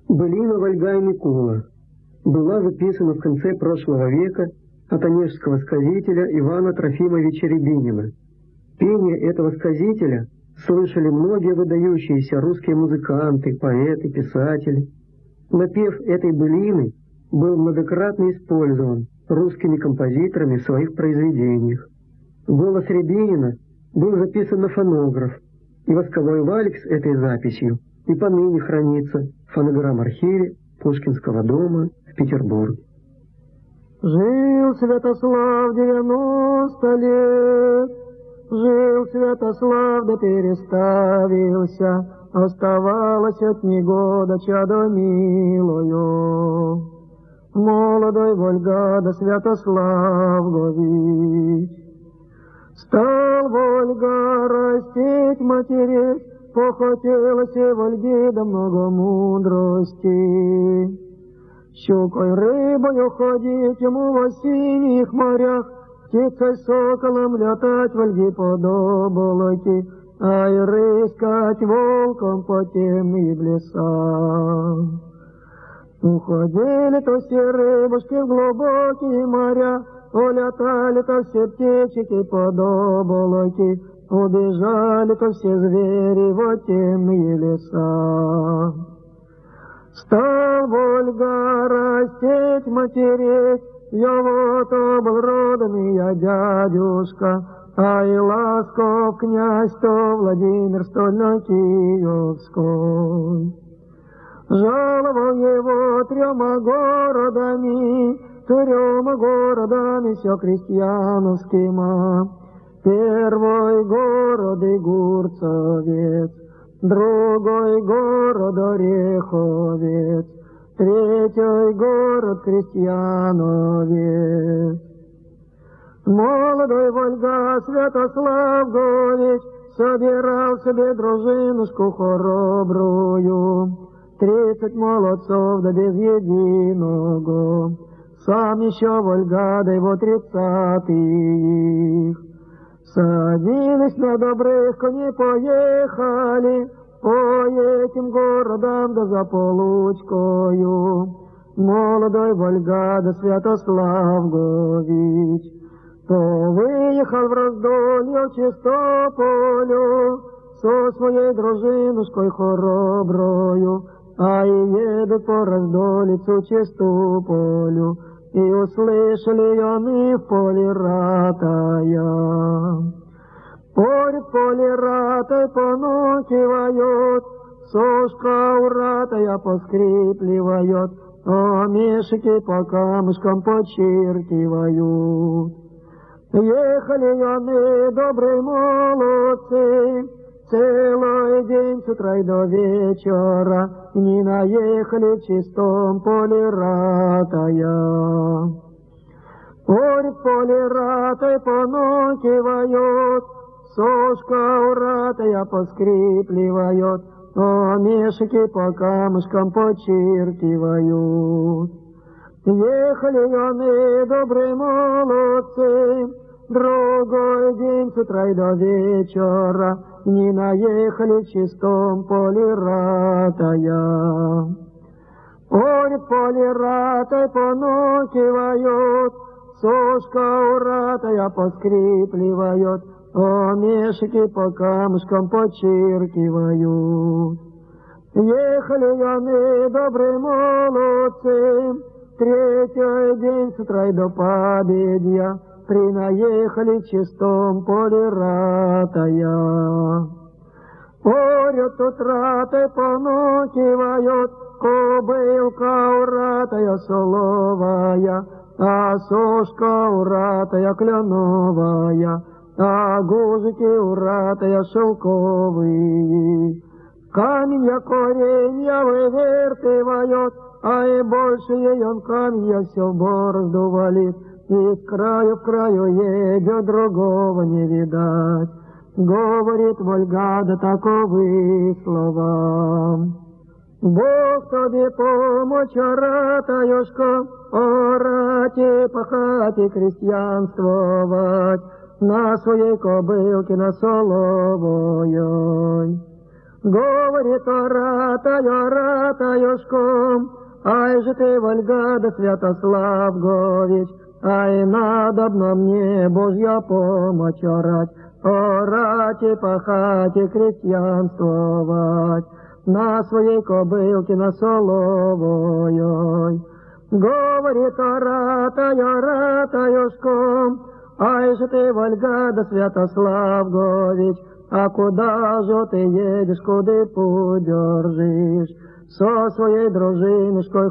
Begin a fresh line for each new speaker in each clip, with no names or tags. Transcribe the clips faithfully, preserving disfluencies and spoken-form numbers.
Былина Вольга и Микула была записана в конце прошлого века от онежского сказителя Ивана Трофимовича Рябинина. Пение этого сказителя слышали многие выдающиеся русские музыканты, поэты, писатели. Напев этой былины был многократно использован русскими композиторами в своих произведениях. Голос Рябинина был записан на фонограф, и восковой валик с этой записью и поныне хранится в фонограмм-архиве Пушкинского дома в Петербурге.
Жил Святослав девяносто лет, жил Святослав да переставился, оставалось от негода чадо милою. Молодой Вольга да Святослав Гович. Стал Вольга растить, матереть, похотелось и Вольге да много мудрости. Щукой рыбою ходить ему в синих морях, птицей соколом летать Вольге подобалоки, а и рыскать волком по темным лесам. Уходили то все рыбушки в глубокие моря, улетали-то все птички подобалоки, убежали-то все звери во темные леса. Стал Вольга растить, матереть, его то был родом я дядюшка, а и Ласков князь то Владимир Стольно-Киевской. Жаловал его трема городами, трема городами все крестьяновскими. Первый город Игурцовец, другой город Ореховец, третий город Крестьяновец. Молодой Вольга Святослав Гович собирал себе дружинушку хоробрую, тридцать молодцов да без единого, сам еще Вольга да его тридцатый их. Садились на добрых коней, поехали по этим городам да за получкою. Молодой Вольга да Святослав Гович, то выехал в раздолье в Чистополю со своей дружинушкой хороброю, а и едут по раздолицу Чистополю, и услышали они в поле ратая. Поряд поле ратай понукивают, сошка у ратая поскрипливает, а мешики по камушкам почиркивают. Ехали они, добрые молодцы, целый день с утра и до вечера, не наехали в чистом поле ратая. Поряд поле ратай понукивают, сошка у ратая поскрипливает, а мешики по камушкам почиркивают. Ехали они, добрые молодцы, другой день с утра и до вечера, не наехали в чистом поле ратая. Поряд поле ратай понукивают, сошка у ратая поскрипливает, а мешики по камушкам почиркивают. Ехали они, добрые молодцы, третий день с утра и до победья, принаехали в чистом поле ратая. Поряд тут ратай понукивают, кобылка у ратая соловая, а сошка у ратая кленовая, а гужики у ратая шелковые. Камень коренья вывертывают, а и больше ее камень все в борозду валит, и с краю в краю едет, другого не видать. Говорит Вольга да таковы слова. Бог тебе помочь, ратаюшка, орать и пахать и крестьянствовать, на своей кобылке на соловой. Говорит, оратаю, оратаюшком, ай же ты, Вольга, да Святослав Гович, ай надобно мне Божья помощь орать, орать и пахать и крестьянствовать на своей кобылке на соловой. Говорит, оратаю, оратаюшком, ай же ты, Вольга, да Святослав Гович, а куда же ты едешь, куды путь держишь, со своей дружинушкой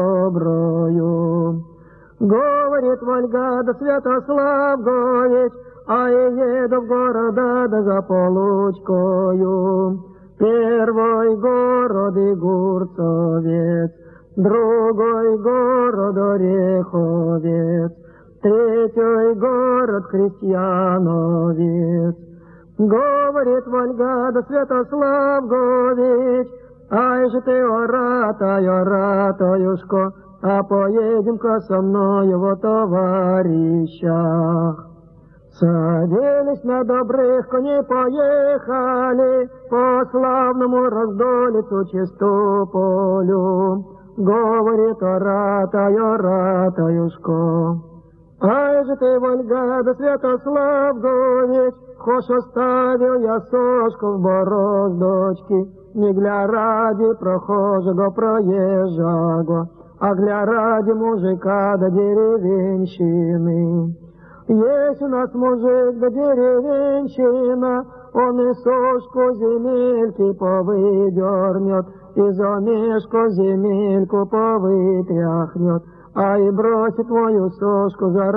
хороброю? Говорит, Вольга, да Святослав Гович, а я еду в города, да за получкою. Первый город Игурцовец, другой город Ореховец, третий город Крестьяновец. Говорит, Вольга, да Святослав Гович, ай же ты, оратаю, оратаюшко, а поедем-ка со мною во товарищах. Садились на добрых коней, поехали по славному раздолицу Чистополю. Говорит, оратаю, оратаюшко, ай же ты, Вольга, да Святослав Гович, хош оставил я сошку в бороздочке, не гля ради прохожего проезжаго, а гля ради мужика да деревенщины. Есть у нас мужик да деревенщина, он и сошку земельки повыдернет, и за мешку земельку повытряхнет, а и бросит мою сошку за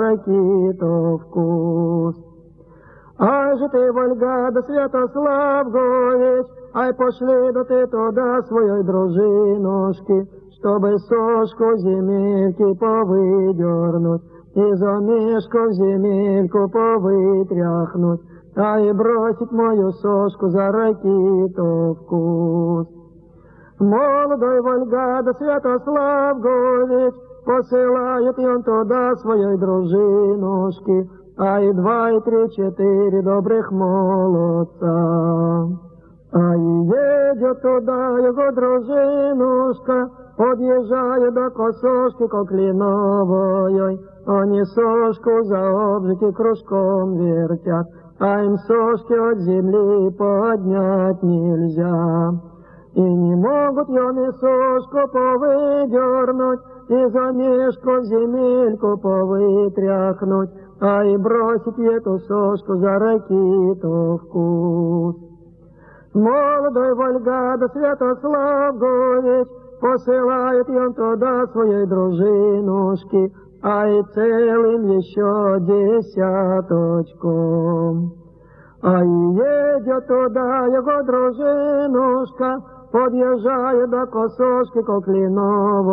ракитовку. Ай же ты, Вольга, да Святослав Гович, ай пошли да ты туда своей дружинушки, чтобы сошку земельки повыдернуть, и за мешку в земельку повытряхнуть, а и бросить мою сошку за ракитовку. Молодой Вольга, да Святослав Гович, посылает он туда своей дружинушки, а и два, и три, четыре добрых молодца. А и едет туда его дружинушка, подъезжает до косошки коклиновой, они сошку за обжики кружком вертят, а им сошки от земли поднять нельзя. И не могут они сошку повыдернуть, и за мешку в земельку повытряхнуть, а и бросить эту сошку за ракитовку. Молодой Вольга, да Святослав Гович, посылает он туда своей дружинушки, а и целым еще десяточком. А и едет туда его дружинушка, подъезжает до косошки коклиновой.